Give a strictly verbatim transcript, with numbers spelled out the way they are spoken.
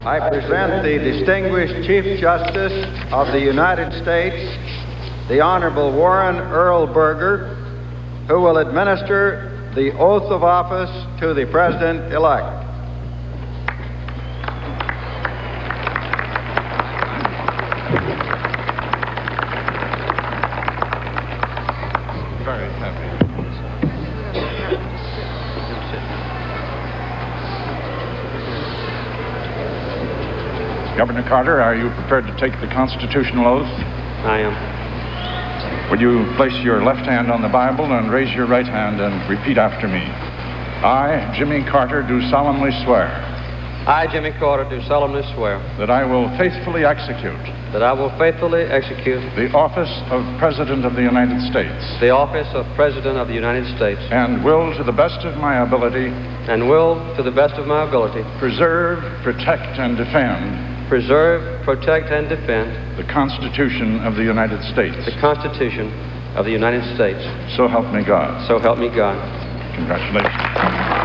I present the distinguished Chief Justice of the United States, the Honorable Warren Earl Burger, who will administer the oath of office to the President-elect. Very happy. Governor Carter, are you prepared to take the constitutional oath? I am. Would you place your left hand on the Bible and raise your right hand and repeat after me? I, Jimmy Carter, do solemnly swear I, Jimmy Carter, do solemnly swear that I will faithfully execute that I will faithfully execute the office of President of the United States the office of President of the United States and will, to the best of my ability, and will, to the best of my ability, preserve, protect, and defend preserve, protect, and defend the Constitution of the United States. the Constitution of the United States. So help me God. So help me God. Congratulations.